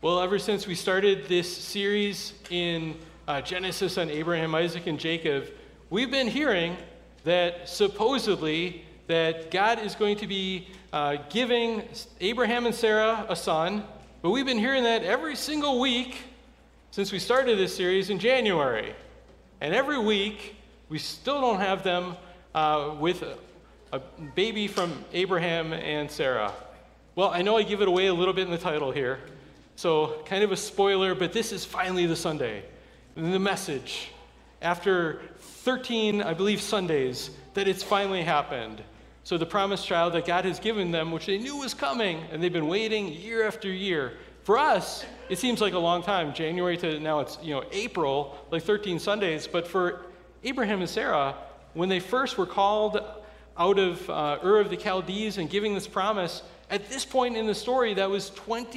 Well, ever since we started this series in Genesis on Abraham, Isaac, and Jacob, we've been hearing that supposedly that God is going to be giving Abraham and Sarah a son, but we've been hearing that every single week since we started this series in January. And every week, we still don't have them with a baby from Abraham and Sarah. Well, I know I give it away a little bit in the title here, so kind of a spoiler, but this is finally the Sunday. The message, after 13, I believe, Sundays, that it's finally happened. So the promised child that God has given them, which they knew was coming, and they've been waiting year after year. For us, it seems like a long time, January to now it's April, like 13 Sundays. But for Abraham and Sarah, when they first were called out of Ur of the Chaldees and giving this promise, at this point in the story, that was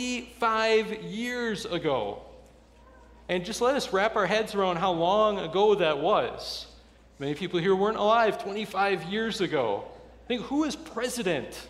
25 years ago. And just let us wrap our heads around how long ago that was. Many people here weren't alive 25 years ago. Think, who was president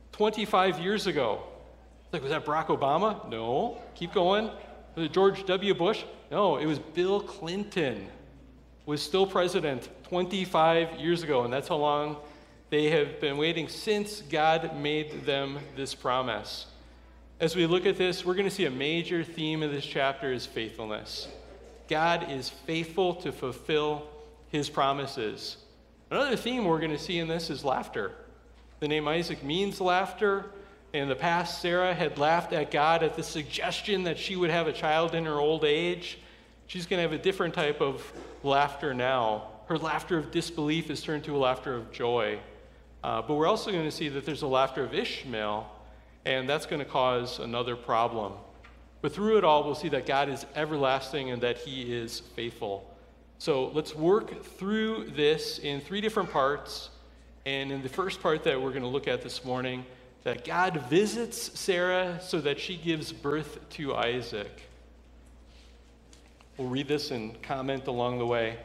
25 years ago? Like, was that Barack Obama? No. Keep going. Was it George W. Bush? No, it was Bill Clinton. Was still president 25 years ago, and that's how long they have been waiting since God made them this promise. As we look at this, we're going to see a major theme of this chapter is faithfulness. God is faithful to fulfill his promises. Another theme we're going to see in this is laughter. The name Isaac means laughter. In the past, Sarah had laughed at God at the suggestion that she would have a child in her old age. She's going to have a different type of laughter now. Her laughter of disbelief is turned to a laughter of joy. But we're also going to see that there's a laughter of Ishmael, and that's going to cause another problem. But through it all, we'll see that God is everlasting and that he is faithful. So let's work through this in three different parts. And in the first part that we're going to look at this morning, that God visits Sarah so that she gives birth to Isaac. We'll read this and comment along the way.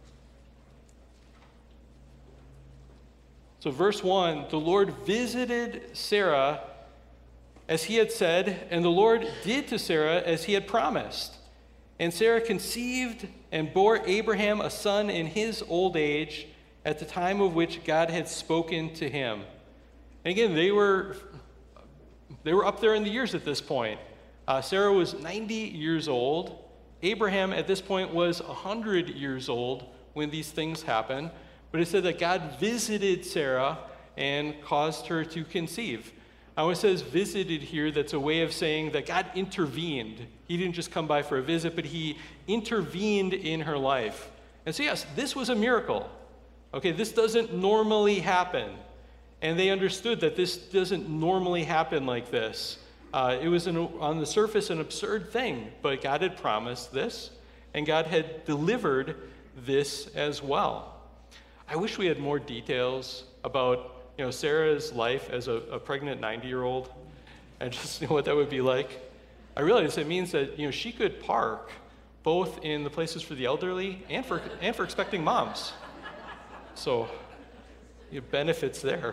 So verse 1, the Lord visited Sarah as he had said, and the Lord did to Sarah as he had promised. And Sarah conceived and bore Abraham a son in his old age at the time of which God had spoken to him. And again, they were up there in the years at this point. Sarah was 90 years old. Abraham at this point was 100 years old when these things happened. But it said that God visited Sarah and caused her to conceive. Now, when it says visited here, that's a way of saying that God intervened. He didn't just come by for a visit, but he intervened in her life. And so, yes, this was a miracle. Okay, this doesn't normally happen. And they understood that this doesn't normally happen like this. It was, on the surface, an absurd thing, but God had promised this, and God had delivered this as well. I wish we had more details about Sarah's life as a pregnant 90-year-old and just what that would be like. I realize it means that she could park both in the places for the elderly and for expecting moms. So benefits there.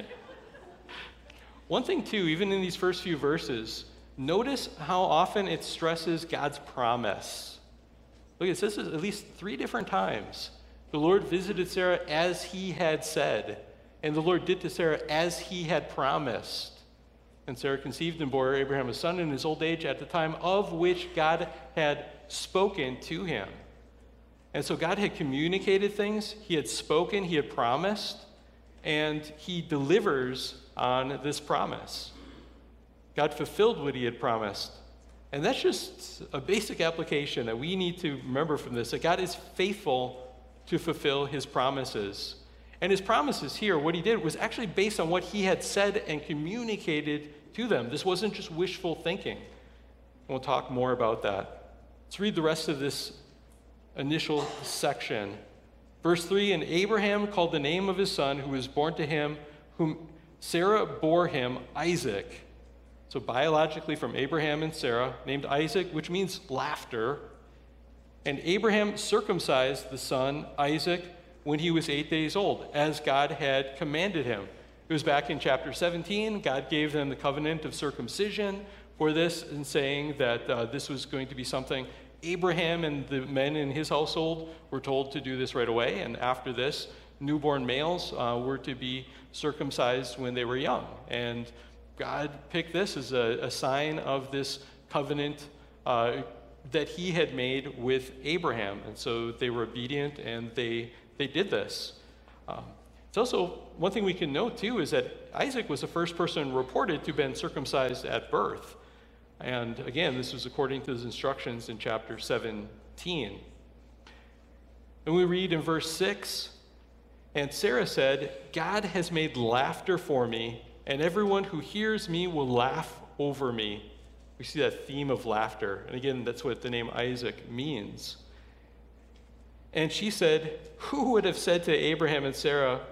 One thing too, even in these first few verses, notice how often it stresses God's promise. Look, it says this at least 3 different times. The Lord visited Sarah as he had said, and the Lord did to Sarah as he had promised. And Sarah conceived and bore Abraham a son in his old age at the time of which God had spoken to him. And so God had communicated things, he had spoken, he had promised, and he delivers on this promise. God fulfilled what he had promised. And that's just a basic application that we need to remember from this, that God is faithful to fulfill his promises. And his promises here, what he did, was actually based on what he had said and communicated to them. This wasn't just wishful thinking. We'll talk more about that. Let's read the rest of this initial section. Verse 3, and Abraham called the name of his son who was born to him, whom Sarah bore him, Isaac. So biologically from Abraham and Sarah, named Isaac, which means laughter. And Abraham circumcised the son, Isaac, when he was 8 days old, as God had commanded him. It was back in chapter 17. God gave them the covenant of circumcision for this and saying that this was going to be something Abraham and the men in his household were told to do this right away, and after this, newborn males were to be circumcised when they were young. And God picked this as a sign of this covenant that he had made with Abraham. And so they were obedient, and they did this. It's also one thing we can note, too, is that Isaac was the first person reported to have been circumcised at birth. And again, this was according to his instructions in chapter 17. And we read in verse 6, "And Sarah said, 'God has made laughter for me, and everyone who hears me will laugh over me.'" We see that theme of laughter. And again, that's what the name Isaac means. "And she said, who would have said to Abraham that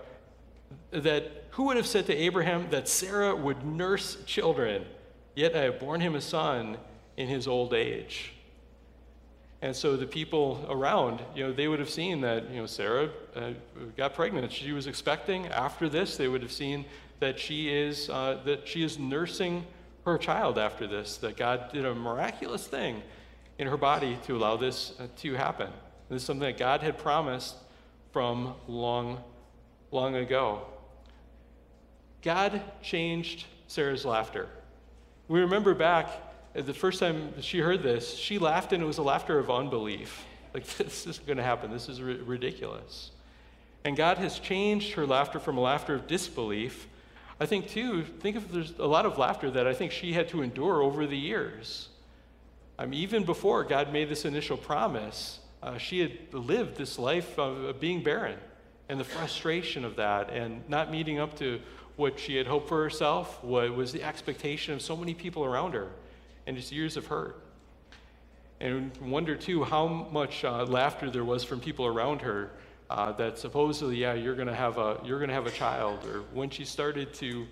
Sarah would nurse children? Yet I have borne him a son in his old age." And so the people around, they would have seen that, Sarah got pregnant. She was expecting. After this, they would have seen that she is nursing her child after this, that God did a miraculous thing in her body to allow this to happen. This is something that God had promised from long, long ago. God changed Sarah's laughter. We remember back the first time she heard this, she laughed, and it was a laughter of unbelief. Like, this isn't going to happen. This is ridiculous. And God has changed her laughter from a laughter of disbelief. I think, too, if there's a lot of laughter that I think she had to endure over the years. Even before God made this initial promise, she had lived this life of being barren, and the frustration of that, and not meeting up to what she had hoped for herself, what was the expectation of so many people around her, and just years of hurt. And wonder, too, how much laughter there was from people around her that supposedly, you're going to have a child, or when she started to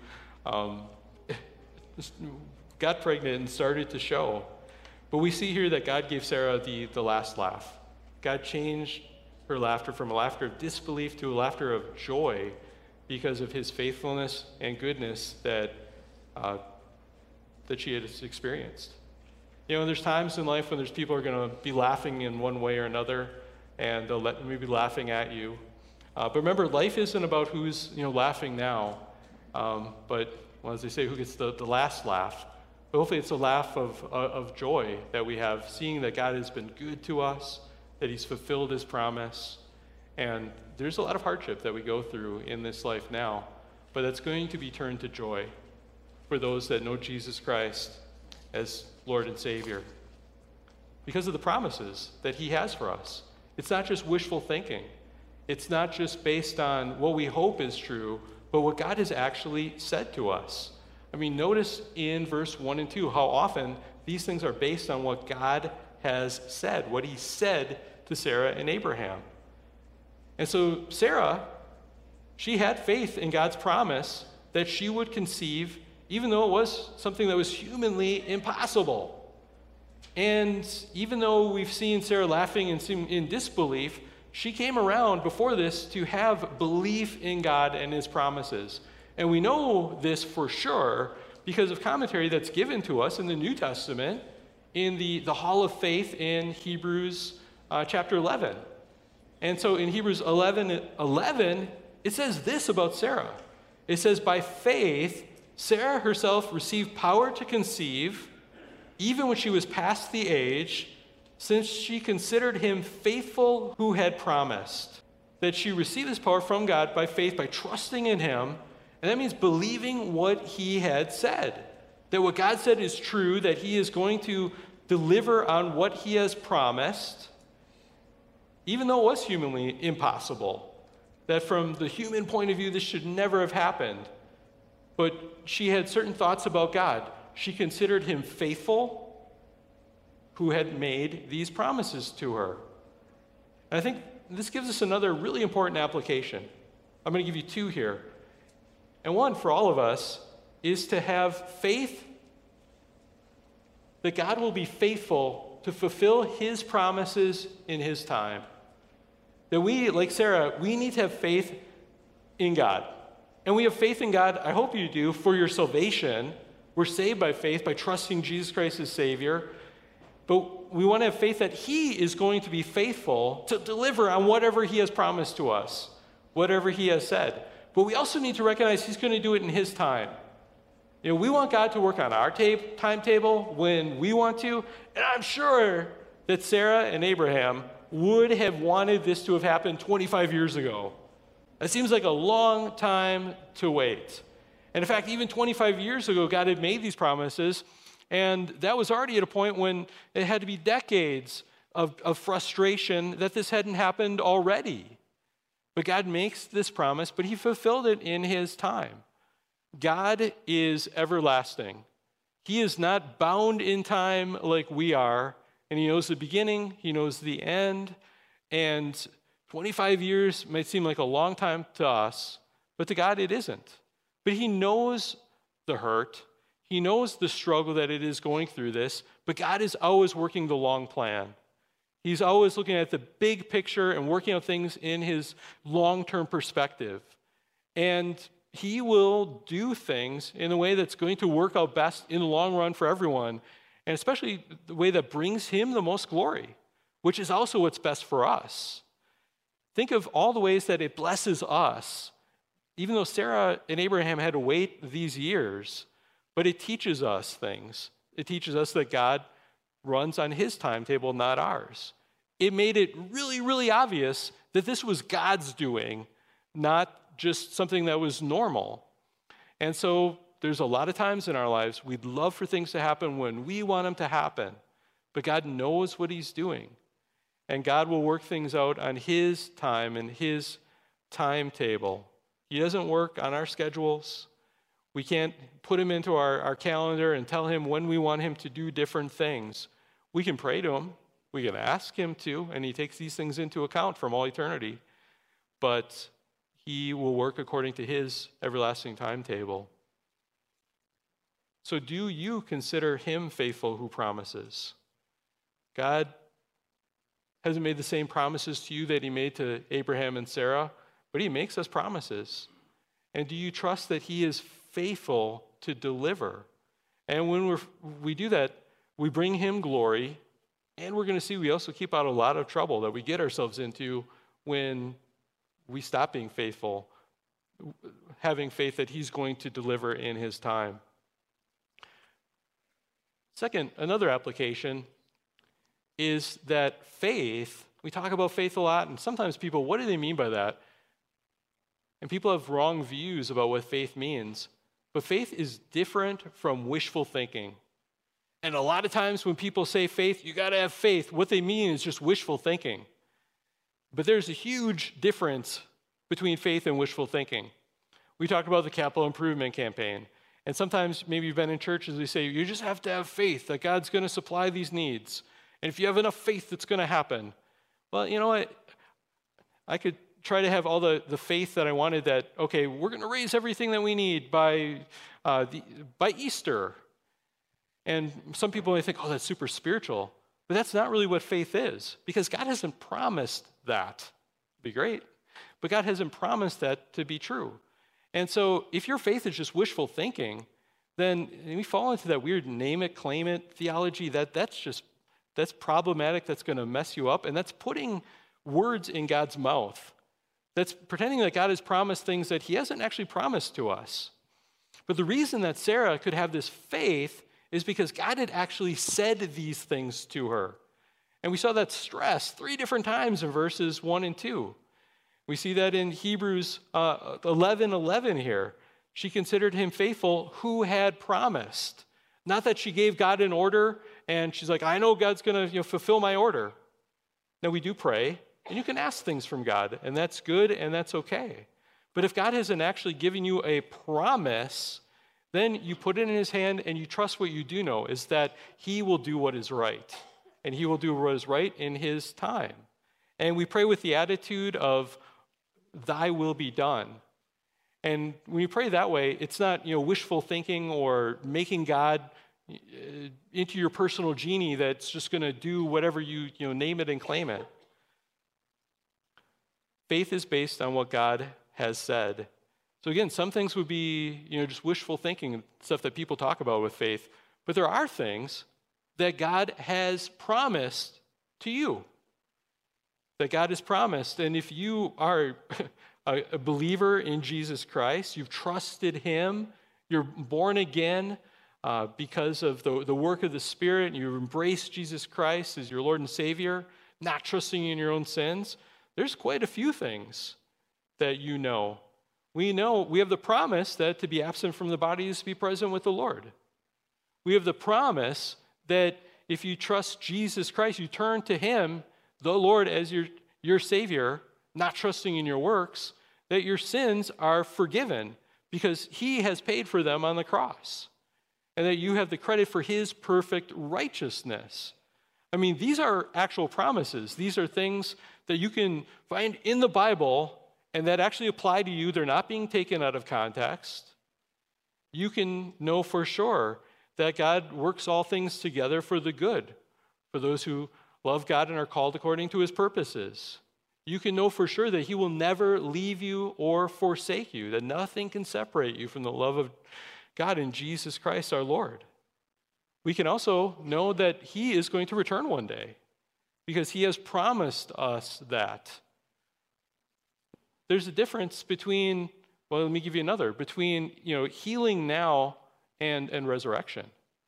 got pregnant and started to show. But we see here that God gave Sarah the last laugh. God changed her laughter from a laughter of disbelief to a laughter of joy because of his faithfulness and goodness that she had experienced. There's times in life when there's people who are going to be laughing in one way or another, and they'll maybe laughing at you. But remember, life isn't about who's laughing now, but as they say, who gets the last laugh. But hopefully it's a laugh of joy that we have, seeing that God has been good to us, that he's fulfilled his promise. And there's a lot of hardship that we go through in this life now, but that's going to be turned to joy for those that know Jesus Christ as Lord and Savior, because of the promises that he has for us. It's not just wishful thinking. It's not just based on what we hope is true, but what God has actually said to us. Notice in verse 1 and 2 how often these things are based on what God has said, what he said to Sarah and Abraham. And so Sarah, she had faith in God's promise that she would conceive, even though it was something that was humanly impossible. And even though we've seen Sarah laughing and in disbelief, she came around before this to have belief in God and his promises. And we know this for sure because of commentary that's given to us in the New Testament in the Hall of Faith in Hebrews chapter 11. And so in Hebrews 11, it says this about Sarah. It says, "By faith, Sarah herself received power to conceive, even when she was past the age, since she considered him faithful who had promised." That she received this power from God by faith, by trusting in him, and that means believing what he had said. That what God said is true, that he is going to deliver on what he has promised, even though it was humanly impossible. That from the human point of view, this should never have happened. But she had certain thoughts about God. She considered him faithful who had made these promises to her. And I think this gives us another really important application. I'm going to give you two here. And one for all of us is to have faith that God will be faithful to fulfill his promises in his time. That we, like Sarah, we need to have faith in God. And we have faith in God, I hope you do, for your salvation, We're saved by faith, by trusting Jesus Christ as Savior. But we want to have faith that He is going to be faithful to deliver on whatever He has promised to us, whatever He has said. But we also need to recognize He's going to do it in His time. We want God to work on our timetable when we want to. And I'm sure that Sarah and Abraham would have wanted this to have happened 25 years ago. That seems like a long time to wait. And in fact, even 25 years ago, God had made these promises, and that was already at a point when it had to be decades of frustration that this hadn't happened already. But God makes this promise, but He fulfilled it in His time. God is everlasting. He is not bound in time like we are, and He knows the beginning, He knows the end, and 25 years might seem like a long time to us, but to God it isn't. But He knows the hurt. He knows the struggle that it is going through this, but God is always working the long plan. He's always looking at the big picture and working out things in His long-term perspective. And He will do things in a way that's going to work out best in the long run for everyone, and especially the way that brings Him the most glory, which is also what's best for us. Think of all the ways that it blesses us, even though Sarah and Abraham had to wait these years, but it teaches us things. It teaches us that God runs on His timetable, not ours. It made it really, really obvious that this was God's doing, not just something that was normal. And so there's a lot of times in our lives we'd love for things to happen when we want them to happen, but God knows what He's doing. And God will work things out on His time and His timetable. He doesn't work on our schedules. We can't put Him into our calendar and tell Him when we want Him to do different things. We can pray to Him. We can ask Him to, and He takes these things into account from all eternity. But He will work according to His everlasting timetable. So do you consider Him faithful who promises? God hasn't made the same promises to you that He made to Abraham and Sarah, but He makes us promises. And do you trust that He is faithful to deliver? And when we do that, we bring Him glory, and we're going to see we also keep out a lot of trouble that we get ourselves into when we stop being faithful, having faith that He's going to deliver in His time. Second, another application is that faith, we talk about faith a lot, and sometimes people, what do they mean by that? And people have wrong views about what faith means. But faith is different from wishful thinking. And a lot of times when people say faith, you got to have faith, what they mean is just wishful thinking. But there's a huge difference between faith and wishful thinking. We talked about the capital improvement campaign. And sometimes maybe you've been in churches, they say, you just have to have faith that God's going to supply these needs. And if you have enough faith, it's going to happen. Well, you know what? I could try to have all the faith that I wanted that, okay, we're going to raise everything that we need by Easter. And some people may think, oh, that's super spiritual. But that's not really what faith is, because God hasn't promised that. It'd be great. But God hasn't promised that to be true. And so if your faith is just wishful thinking, then we fall into that weird name it, claim it theology. That's problematic. That's going to mess you up. And that's putting words in God's mouth. That's pretending that God has promised things that He hasn't actually promised to us. But the reason that Sarah could have this faith is because God had actually said these things to her. And we saw that stressed 3 different times in verses 1 and 2. We see that in Hebrews 11:11 here. She considered Him faithful who had promised. Not that she gave God an order and she's like, I know God's going to fulfill my order. Now, we do pray, and you can ask things from God, and that's good and that's okay. But if God hasn't actually given you a promise, then you put it in His hand and you trust what you do know is that He will do what is right. And He will do what is right in His time. And we pray with the attitude of, Thy will be done. And when you pray that way, it's not wishful thinking or making God into your personal genie that's just going to do whatever you name it and claim it. Faith is based on what God has said. So again, some things would be, just wishful thinking, stuff that people talk about with faith. But there are things that God has promised to you. That God has promised. And if you are a believer in Jesus Christ, you've trusted him, you're born again because of the work of the Spirit, and you've embraced Jesus Christ as your Lord and Savior, not trusting in your own sins, there's quite a few things that you know. We know we have the promise that to be absent from the body is to be present with the Lord. We have the promise that if you trust Jesus Christ, you turn to him, the Lord, as your Savior, not trusting in your works, that your sins are forgiven because he has paid for them on the cross, and that you have the credit for his perfect righteousness. I mean, these are actual promises. These are things that you can find in the Bible and that actually apply to you. They're not being taken out of context. You can know for sure that God works all things together for the good, for those who love God and are called according to his purposes. You can know for sure that he will never leave you or forsake you, that nothing can separate you from the love of God in Jesus Christ our Lord. We can also know that he is going to return one day because he has promised us that. There's a difference between, well, let me give you another, between, healing now and resurrection.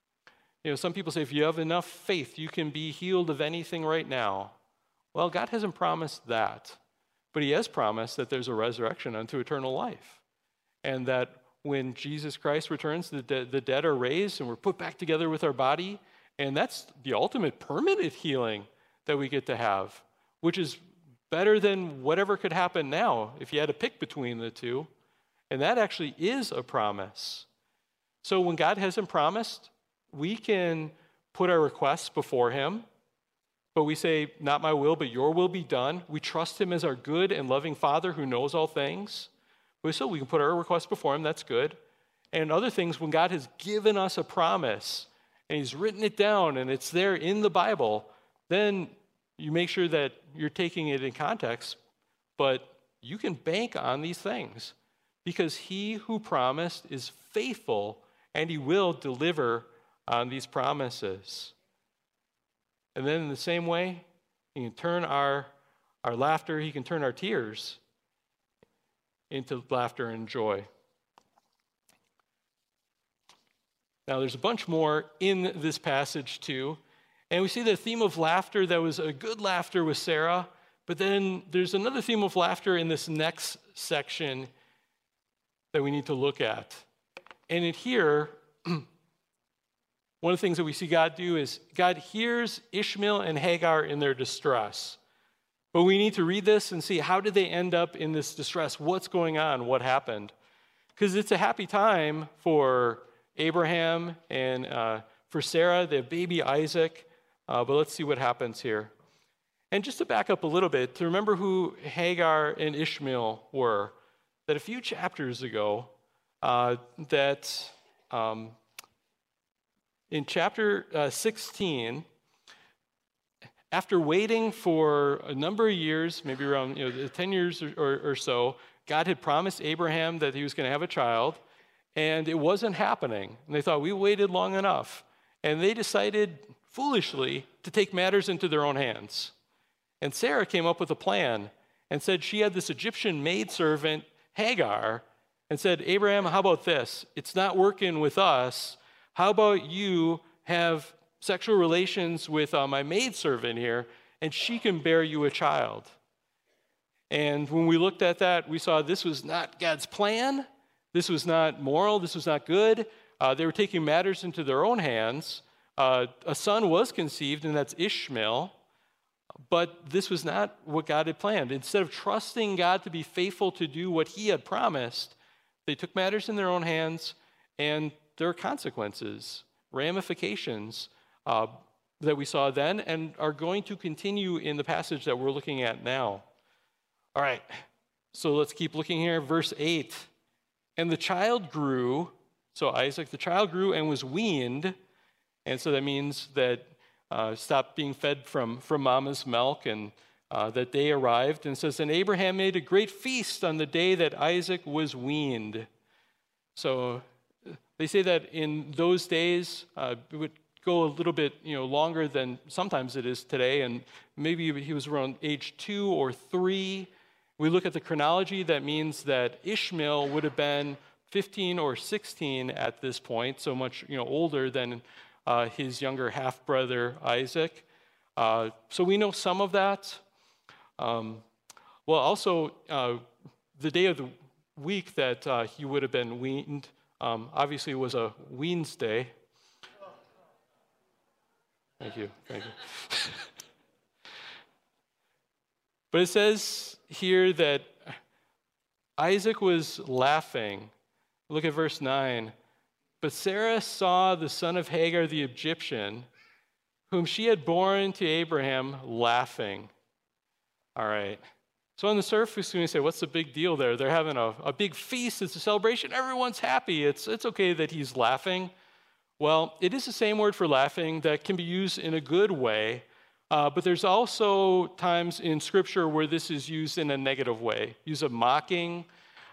Some people say if you have enough faith, you can be healed of anything right now. Well, God hasn't promised that, but he has promised that there's a resurrection unto eternal life, and that when Jesus Christ returns, the dead are raised and we're put back together with our body, and that's the ultimate permanent healing that we get to have, which is better than whatever could happen now if you had to pick between the two, and that actually is a promise. So when God hasn't promised, we can put our requests before him, but we say, not my will, but your will be done. We trust him as our good and loving Father who knows all things. So we can put our requests before him, that's good. And other things, when God has given us a promise and he's written it down and it's there in the Bible, then you make sure that you're taking it in context, but you can bank on these things because he who promised is faithful and he will deliver on these promises. And then in the same way, he can turn our laughter, he can turn our tears into laughter and joy. Now, there's a bunch more in this passage too. And we see the theme of laughter that was a good laughter with Sarah, but then there's another theme of laughter in this next section that we need to look at. And in here, one of the things that we see God do is God hears Ishmael and Hagar in their distress. But we need to read this and see, how did they end up in this distress? What's going on? What happened? Because it's a happy time for Abraham and for Sarah. They have baby Isaac. But let's see what happens here. And just to back up a little bit, to remember who Hagar and Ishmael were, that a few chapters ago, in chapter 16, after waiting for a number of years, maybe around 10 years or so, God had promised Abraham that he was going to have a child, and it wasn't happening. And they thought, we waited long enough. And they decided, foolishly, to take matters into their own hands. And Sarah came up with a plan and said she had this Egyptian maidservant, Hagar, and said, Abraham, how about this? It's not working with us. How about you have sexual relations with my maidservant here, and she can bear you a child? And when we looked at that, we saw this was not God's plan. This was not moral. This was not good. They were taking matters into their own hands. A son was conceived, and that's Ishmael. But this was not what God had planned. Instead of trusting God to be faithful to do what he had promised, they took matters in their own hands, and there are consequences, ramifications that we saw then and are going to continue in the passage that we're looking at now. All right, so let's keep looking here. Verse 8. And the child grew, so Isaac, the child grew and was weaned, and so that means that stopped being fed from mama's milk and that they arrived. And it says, and Abraham made a great feast on the day that Isaac was weaned. So they say that in those days, it would go a little bit longer than sometimes it is today. And maybe he was around age 2 or 3. We look at the chronology, that means that Ishmael would have been 15 or 16 at this point, so much older than his younger half-brother Isaac. So we know some of that. Also, the day of the week that he would have been weaned, obviously was a Weans Day. Thank you. But it says here that Isaac was laughing. Look at verse 9. But Sarah saw the son of Hagar the Egyptian, whom she had borne to Abraham, laughing. All right. So on the surface, we say, what's the big deal there? They're having a big feast. It's a celebration. Everyone's happy. It's okay that he's laughing. Well, it is the same word for laughing that can be used in a good way, but there's also times in Scripture where this is used in a negative way. Use of mocking.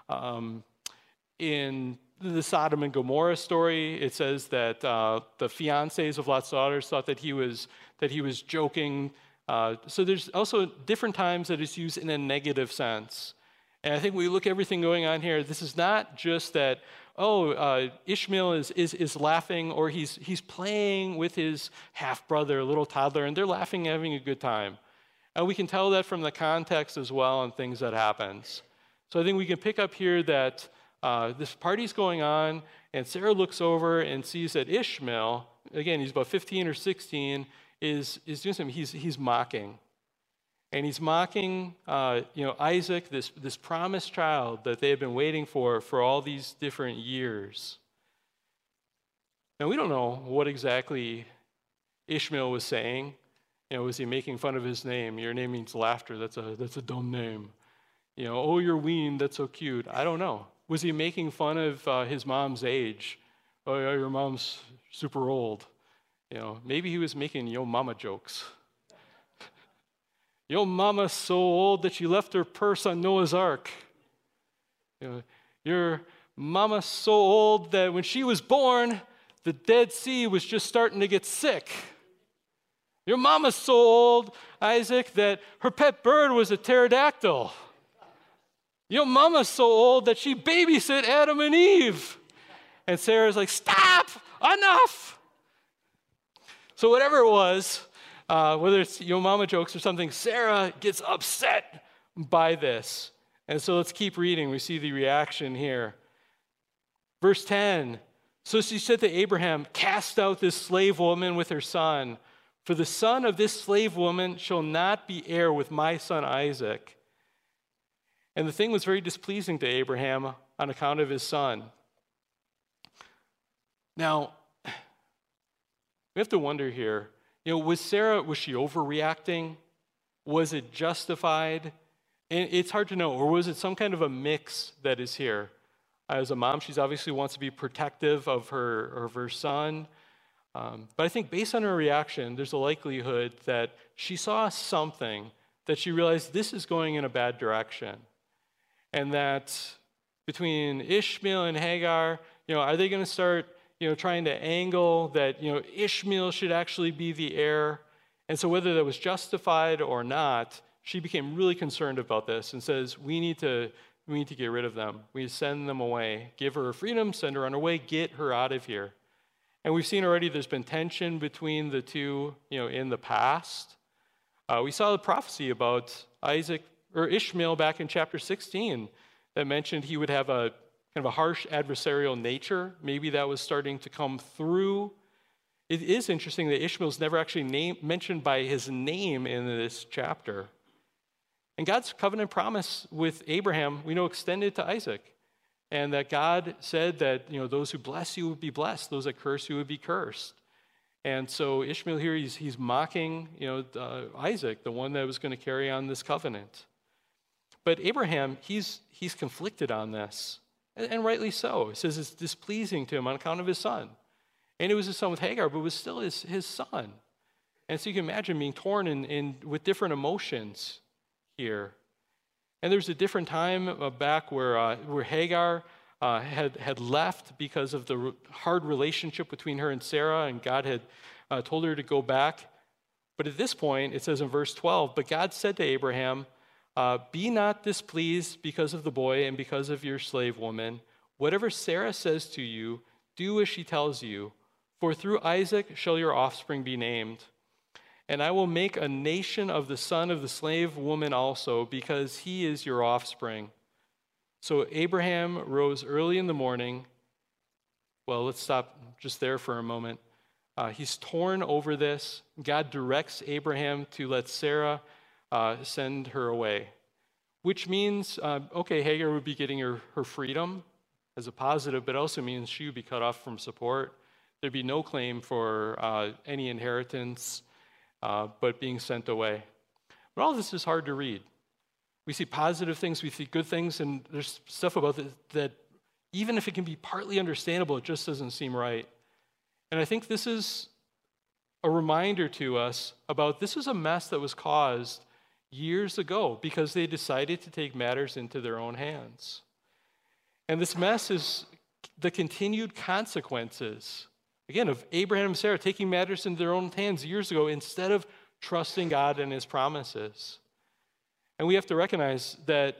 In the Sodom and Gomorrah story, it says that the fiancés of Lot's daughters thought that he was joking. So there's also different times that it's used in a negative sense. And I think when we look at everything going on here, this is not just that, Ishmael is laughing, or he's playing with his half-brother, a little toddler, and they're laughing and having a good time. And we can tell that from the context as well and things that happens. So I think we can pick up here that this party's going on, and Sarah looks over and sees that Ishmael, again, he's about 15 or 16, is doing something. He's mocking. And he's mocking, Isaac, this promised child that they have been waiting for all these different years. Now, we don't know what exactly Ishmael was saying. Was he making fun of his name? Your name means laughter. That's a dumb name. You're weaned. That's so cute. I don't know. Was he making fun of his mom's age? Oh, yeah, your mom's super old. Maybe he was making yo mama jokes. Your mama's so old that she left her purse on Noah's Ark. Your mama's so old that when she was born, the Dead Sea was just starting to get sick. Your mama's so old, Isaac, that her pet bird was a pterodactyl. Your mama's so old that she babysit Adam and Eve. And Sarah's like, stop, enough. So whatever it was, whether it's yo mama jokes or something, Sarah gets upset by this. And so let's keep reading. We see the reaction here. Verse 10, so she said to Abraham, cast out this slave woman with her son, for the son of this slave woman shall not be heir with my son Isaac. And the thing was very displeasing to Abraham on account of his son. Now, we have to wonder here, was she overreacting? Was it justified? And it's hard to know. Or was it some kind of a mix that is here? As a mom, she obviously wants to be protective of her son. But I think based on her reaction, there's a likelihood that she saw something that she realized this is going in a bad direction. And that between Ishmael and Hagar, are they going to start trying to angle that, Ishmael should actually be the heir. And so whether that was justified or not, she became really concerned about this and says, we need to get rid of them. We need to send them away. Give her freedom, send her on her way, get her out of here. And we've seen already there's been tension between the two, in the past. We saw the prophecy about Ishmael back in chapter 16 that mentioned he would have a kind of a harsh adversarial nature. Maybe that was starting to come through. It is interesting that Ishmael's never actually mentioned by his name in this chapter. And God's covenant promise with Abraham, we know, extended to Isaac. And that God said that, those who bless you would be blessed, those that curse you would be cursed. And so Ishmael here, he's mocking, Isaac, the one that was going to carry on this covenant. But Abraham, he's conflicted on this. And rightly so. He says it's displeasing to him on account of his son. And it was his son with Hagar, but it was still his son. And so you can imagine being torn in with different emotions. here. And there's a different time back where Hagar had left because of the hard relationship between her and Sarah, and God had told her to go back. But at this point, it says in verse 12, but God said to Abraham, be not displeased because of the boy and because of your slave woman. Whatever Sarah says to you, do as she tells you. For through Isaac shall your offspring be named. And I will make a nation of the son of the slave woman also, because he is your offspring. So Abraham rose early in the morning. Well, let's stop just there for a moment. He's torn over this. God directs Abraham to let Sarah send her away, which means, Hagar would be getting her freedom as a positive, but also means she would be cut off from support. There'd be no claim for any inheritance, but being sent away. But all this is hard to read. We see positive things, we see good things, and there's stuff about that even if it can be partly understandable, it just doesn't seem right. And I think this is a reminder to us about this is a mess that was caused years ago because they decided to take matters into their own hands. And this mess is the continued consequences, again, of Abraham and Sarah taking matters into their own hands years ago instead of trusting God and his promises. And we have to recognize that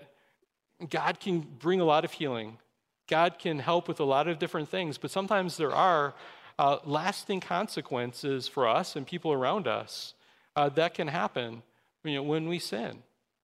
God can bring a lot of healing. God can help with a lot of different things, but sometimes there are lasting consequences for us and people around us that can happen when we sin.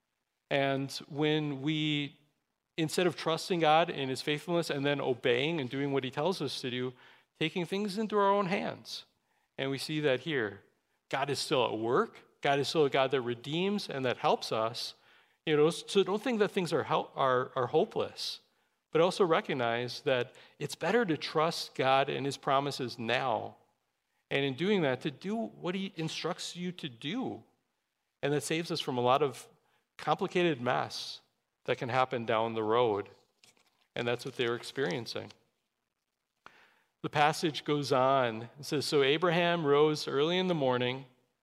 And when we, instead of trusting God in his faithfulness and then obeying and doing what he tells us to do, taking things into our own hands. And we see that here. God is still at work. God is still a God that redeems and that helps us. So don't think that things are hopeless, but also recognize that it's better to trust God and his promises now. And in doing that, to do what he instructs you to do. And that saves us from a lot of complicated mess that can happen down the road. And that's what they were experiencing. The passage goes on. It says, so Abraham rose early in the morning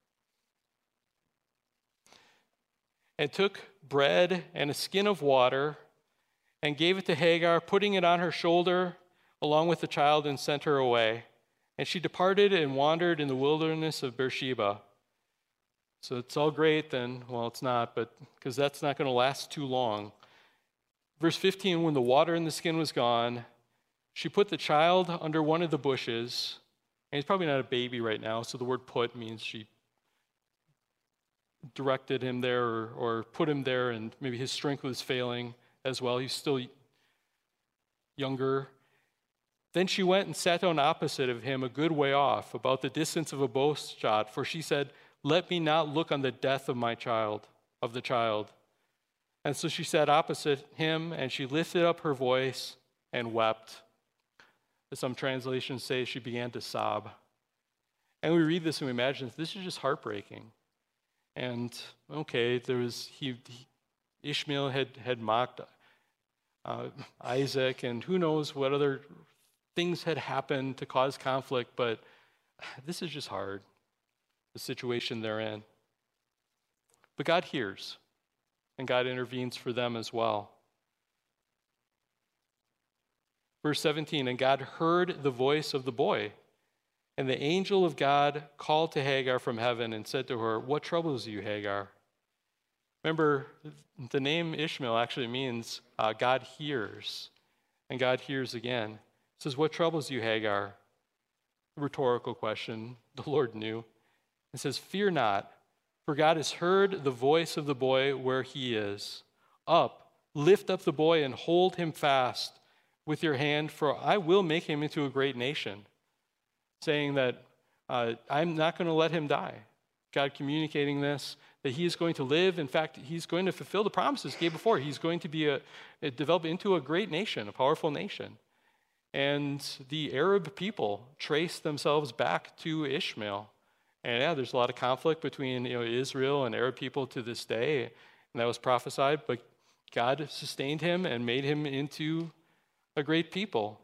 and took bread and a skin of water and gave it to Hagar, putting it on her shoulder along with the child, and sent her away. And she departed and wandered in the wilderness of Beersheba. So it's all great then. Well, it's not, but because that's not going to last too long. Verse 15, when the water in the skin was gone, she put the child under one of the bushes. And he's probably not a baby right now, so the word put means she directed him there or put him there, and maybe his strength was failing as well. He's still younger. Then she went and sat down opposite of him a good way off, about the distance of a bow shot, for she said, let me not look on the death of the child. And so she sat opposite him, and she lifted up her voice and wept. As some translations say, she began to sob. And we read this and we imagine this is just heartbreaking. And okay, Ishmael had mocked Isaac, and who knows what other things had happened to cause conflict, but this is just hard, the situation they're in. But God hears, and God intervenes for them as well. Verse 17, and God heard the voice of the boy, and the angel of God called to Hagar from heaven and said to her, what troubles you, Hagar? Remember, the name Ishmael actually means God hears, and God hears again. It says, what troubles you, Hagar? A rhetorical question. The Lord knew. It says, fear not, for God has heard the voice of the boy where he is. Up, lift up the boy and hold him fast with your hand, for I will make him into a great nation. Saying that I'm not going to let him die. God communicating this, that he is going to live. In fact, he's going to fulfill the promises he gave before. He's going to be develop into a great nation, a powerful nation. And the Arab people trace themselves back to Ishmael. And yeah, there's a lot of conflict between Israel and Arab people to this day, and that was prophesied. But God sustained him and made him into a great people,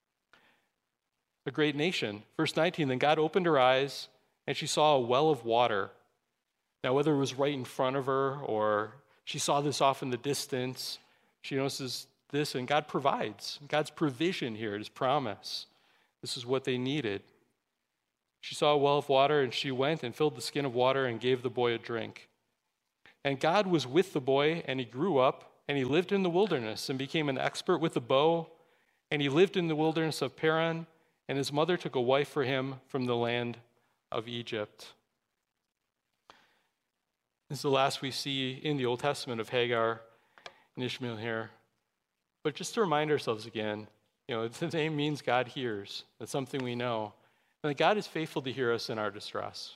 a great nation. Verse 19, then God opened her eyes, and she saw a well of water. Now, whether it was right in front of her or She saw this off in the distance. She notices this, and God provides. God's provision here, his promise. This is what they needed. She saw a well of water, and she went and filled the skin of water and gave the boy a drink. And God was with the boy, and he grew up, and he lived in the wilderness and became an expert with the bow. And he lived in the wilderness of Paran, and his mother took a wife for him from the land of Egypt. This is the last we see in the Old Testament of Hagar and Ishmael here. But just to remind ourselves again, the name means God hears. That's something we know. And that God is faithful to hear us in our distress.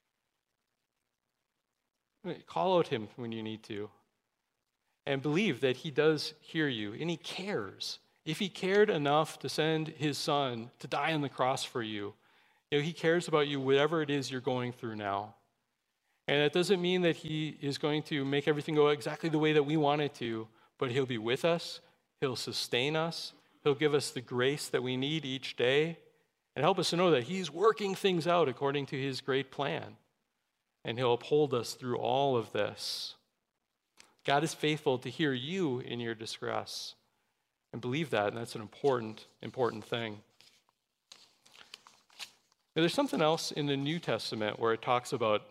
Call out him when you need to. And believe that he does hear you, and he cares. If he cared enough to send his son to die on the cross for you, he cares about you, whatever it is you're going through now. And that doesn't mean that he is going to make everything go exactly the way that we want it to, but he'll be with us, he'll sustain us, he'll give us the grace that we need each day, and help us to know that he's working things out according to his great plan. And he'll uphold us through all of this. God is faithful to hear you in your distress. And believe that, and that's an important thing. Now, there's something else in the New Testament where it talks about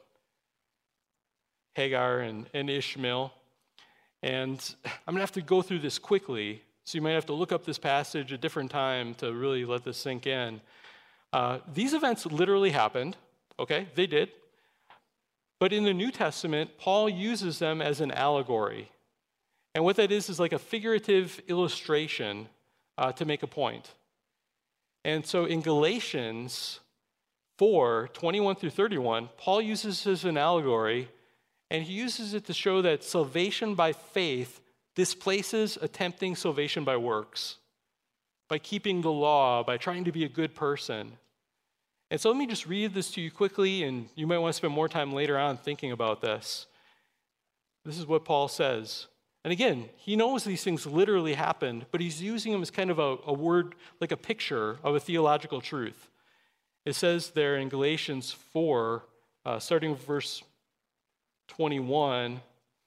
Hagar and Ishmael. And I'm going to have to go through this quickly, so you might have to look up this passage a different time to really let this sink in. These events literally happened, okay? They did. But in the New Testament, Paul uses them as an allegory. And what that is like a figurative illustration to make a point. And so in Galatians 4, 21 through 31, Paul uses this as an allegory, and he uses it to show that salvation by faith displaces attempting salvation by works, by keeping the law, by trying to be a good person. And so let me just read this to you quickly, and you might want to spend more time later on thinking about this. This is what Paul says. And again, he knows these things literally happened, but he's using them as kind of a word, like a picture of a theological truth. It says there in Galatians 4, starting with verse 21,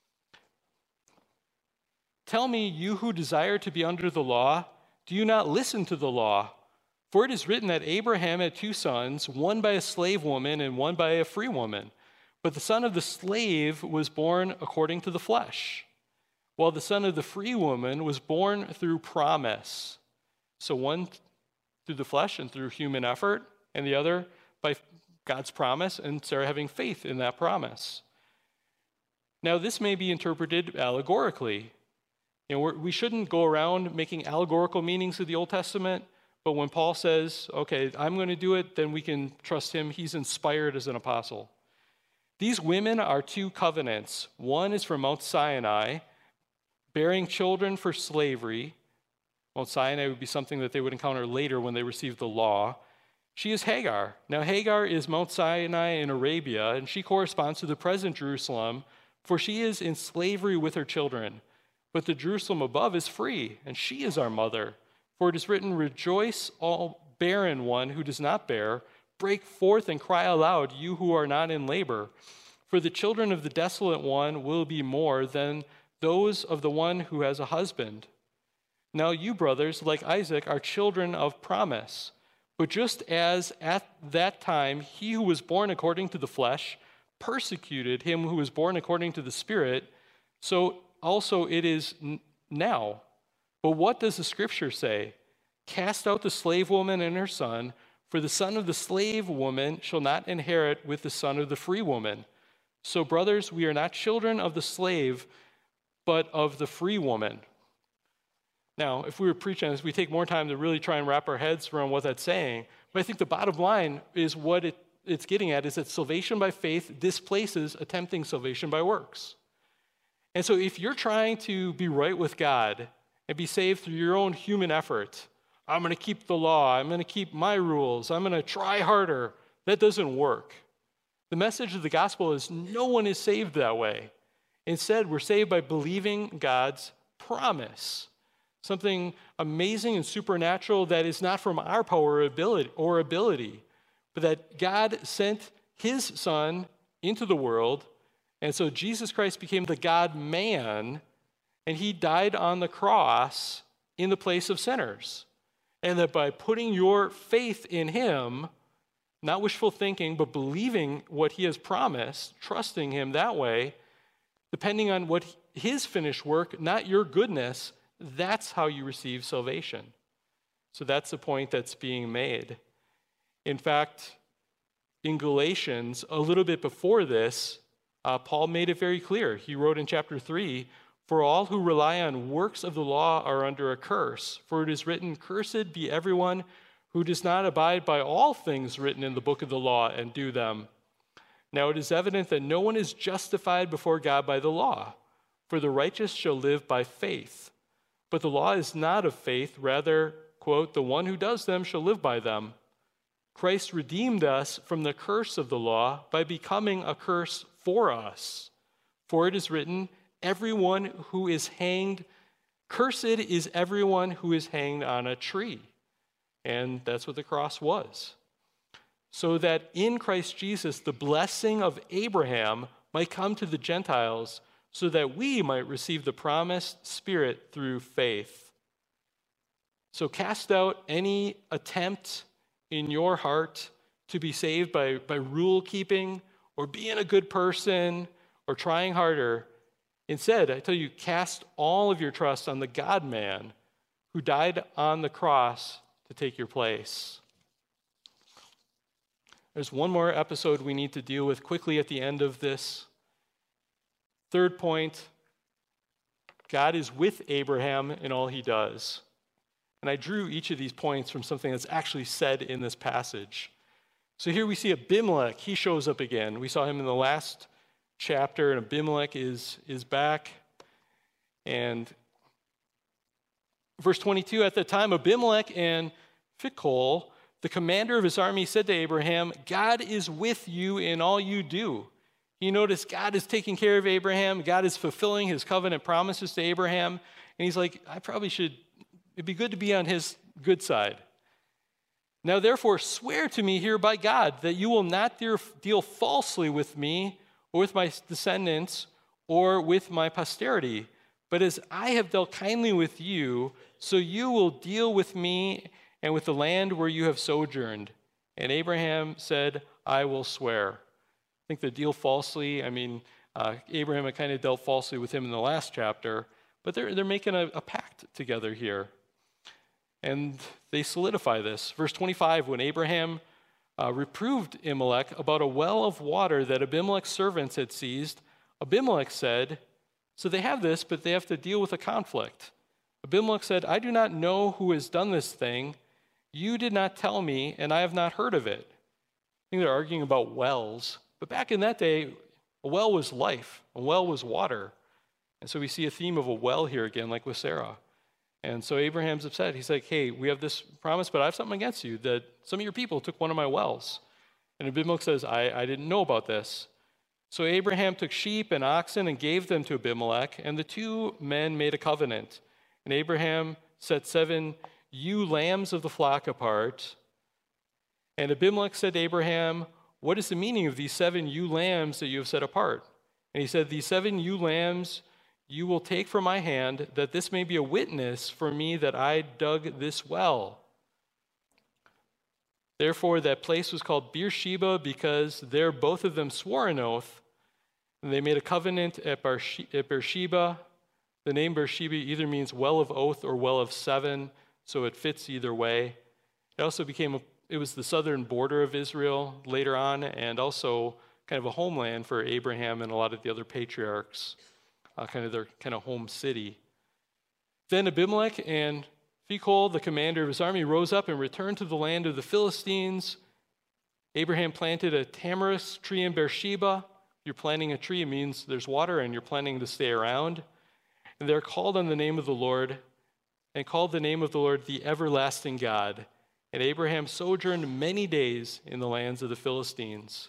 "Tell me, you who desire to be under the law, do you not listen to the law? For it is written that Abraham had 2 sons, one by a slave woman and one by a free woman. But the son of the slave was born according to the flesh, while the son of the free woman was born through promise." So one through the flesh and through human effort, and the other by God's promise and Sarah having faith in that promise. Now, this may be interpreted allegorically. We shouldn't go around making allegorical meanings of the Old Testament, but when Paul says, okay, I'm going to do it, then we can trust him. He's inspired as an apostle. These women are 2 covenants. One is from Mount Sinai, bearing children for slavery. Mount Sinai would be something that they would encounter later when they received the law. She is Hagar. Now, Hagar is Mount Sinai in Arabia, and she corresponds to the present Jerusalem, for she is in slavery with her children. But the Jerusalem above is free, and she is our mother. For it is written, "Rejoice, all barren one who does not bear. Break forth and cry aloud, you who are not in labor. For the children of the desolate one will be more than those of the one who has a husband. Now you, brothers, like Isaac, are children of promise. But just as at that time he who was born according to the flesh persecuted him who was born according to the Spirit, so also it is now. But what does the Scripture say? Cast out the slave woman and her son, for the son of the slave woman shall not inherit with the son of the free woman. So, brothers, we are not children of the slave, but of the free woman." Now, if we were preaching on this, we take more time to really try and wrap our heads around what that's saying. But I think the bottom line is what it's getting at is that salvation by faith displaces attempting salvation by works. And so if you're trying to be right with God and be saved through your own human effort, I'm going to keep the law, I'm going to keep my rules, I'm going to try harder, that doesn't work. The message of the gospel is no one is saved that way. Instead, we're saved by believing God's promise. Something amazing and supernatural that is not from our power or ability, but that God sent his Son into the world And so Jesus Christ became the God-man, and he died on the cross in the place of sinners. And that by putting your faith in him, not wishful thinking, but believing what he has promised, trusting him that way, depending on what his finished work, not your goodness, that's how you receive salvation. So that's the point that's being made. In fact, in Galatians, a little bit before this, Paul made it very clear. He wrote in chapter 3, "For all who rely on works of the law are under a curse. For it is written, 'Cursed be everyone who does not abide by all things written in the book of the law and do them.' Now it is evident that no one is justified before God by the law, for the righteous shall live by faith. But the law is not of faith, rather, quote, 'The one who does them shall live by them.' Christ redeemed us from the curse of the law by becoming a curse for us. For it is written, 'Everyone who is hanged, cursed is everyone who is hanged on a tree.'" And that's what the cross was. So that in Christ Jesus, the blessing of Abraham might come to the Gentiles, so that we might receive the promised Spirit through faith. So cast out any attempt in your heart to be saved by rule keeping or being a good person or trying harder. Instead, I tell you, cast all of your trust on the God-man who died on the cross to take your place. There's one more episode we need to deal with quickly at the end of this. Third point, God is with Abraham in all he does. And I drew each of these points from something that's actually said in this passage. So here we see Abimelech. He shows up again. We saw him in the last chapter, and Abimelech is back. And verse 22, "At the time, Abimelech and Phicol, the commander of his army, said to Abraham, 'God is with you in all you do.'" You notice God is taking care of Abraham. God is fulfilling his covenant promises to Abraham. And he's like, it'd be good to be on his good side. "Now, therefore, swear to me here by God that you will not deal falsely with me or with my descendants or with my posterity. But as I have dealt kindly with you, so you will deal with me and with the land where you have sojourned." And Abraham said, "I will swear." I think the deal falsely, Abraham had kind of dealt falsely with him in the last chapter, but they're making a pact together here. And they solidify this. Verse 25, when Abraham reproved Abimelech about a well of water that Abimelech's servants had seized, Abimelech said, so they have this, but they have to deal with a conflict. Abimelech said, "I do not know who has done this thing. You did not tell me, and I have not heard of it." I think they're arguing about wells. But back in that day, a well was life. A well was water. And so we see a theme of a well here again, like with Sarah. And so Abraham's upset. He's like, "Hey, we have this promise, but I have something against you, that some of your people took one of my wells." And Abimelech says, I didn't know about this. So Abraham took sheep and oxen and gave them to Abimelech, and the two men made a covenant. And Abraham set 7 ewe lambs of the flock apart. And Abimelech said to Abraham, "What is the meaning of these 7 ewe lambs that you have set apart?" And he said, "These 7 ewe lambs you will take from my hand, that this may be a witness for me that I dug this well." Therefore, that place was called Beersheba, because there both of them swore an oath, and they made a covenant at Beersheba. The name Beersheba either means well of oath or well of 7, so it fits either way. It also it was the southern border of Israel later on, and also kind of a homeland for Abraham and a lot of the other patriarchs. Kind of their home city. Then Abimelech and Phicol, the commander of his army, rose up and returned to the land of the Philistines. Abraham planted a tamarisk tree in Beersheba. You're planting a tree, it means there's water and you're planning to stay around. And they're called on the name of the Lord, and called the name of the Lord the everlasting God. And Abraham sojourned many days in the lands of the Philistines.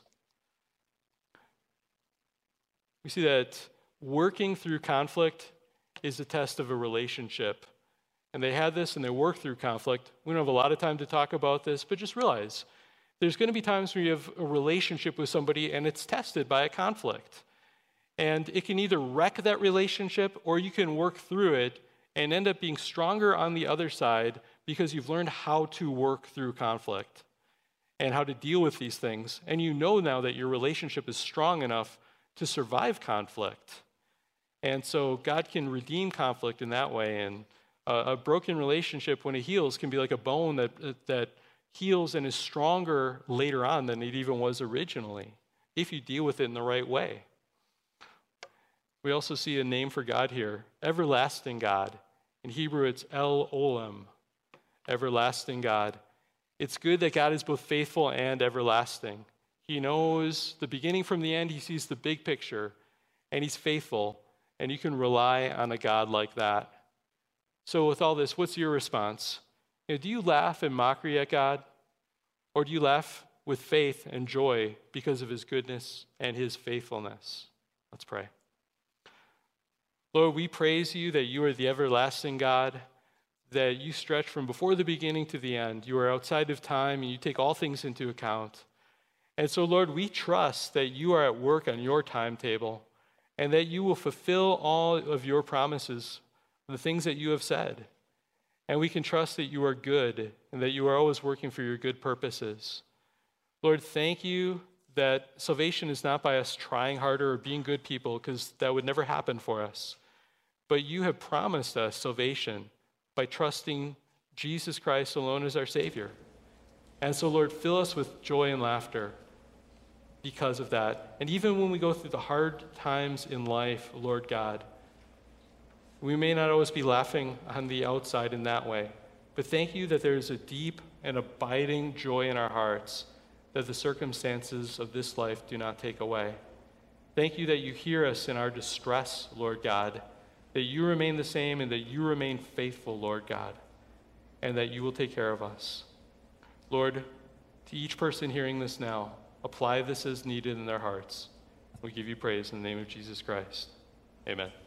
We see that working through conflict is a test of a relationship. And they had this and they worked through conflict. We don't have a lot of time to talk about this, but just realize there's going to be times where you have a relationship with somebody and it's tested by a conflict. And it can either wreck that relationship or you can work through it and end up being stronger on the other side because you've learned how to work through conflict and how to deal with these things. And you know now that your relationship is strong enough to survive conflict. And so God can redeem conflict in that way. And a broken relationship, when it heals, can be like a bone that heals and is stronger later on than it even was originally, if you deal with it in the right way. We also see a name for God here, everlasting God. In Hebrew, it's El Olam, everlasting God. It's good that God is both faithful and everlasting. He knows the beginning from the end. He sees the big picture, and he's faithful, and you can rely on a God like that. So with all this, what's your response? Do you laugh in mockery at God, or do you laugh with faith and joy because of his goodness and his faithfulness? Let's pray. Lord, we praise you that you are the everlasting God, that you stretch from before the beginning to the end. You are outside of time, and you take all things into account. And so, Lord, we trust that you are at work on your timetable and that you will fulfill all of your promises, the things that you have said. And we can trust that you are good and that you are always working for your good purposes. Lord, thank you that salvation is not by us trying harder or being good people, because that would never happen for us. But you have promised us salvation by trusting Jesus Christ alone as our Savior. And so, Lord, fill us with joy and laughter because of that. And even when we go through the hard times in life, Lord God, we may not always be laughing on the outside in that way, but thank you that there is a deep and abiding joy in our hearts that the circumstances of this life do not take away. Thank you that you hear us in our distress, Lord God, that you remain the same and that you remain faithful, Lord God, and that you will take care of us. Lord, to each person hearing this now, apply this as needed in their hearts. We give you praise in the name of Jesus Christ. Amen.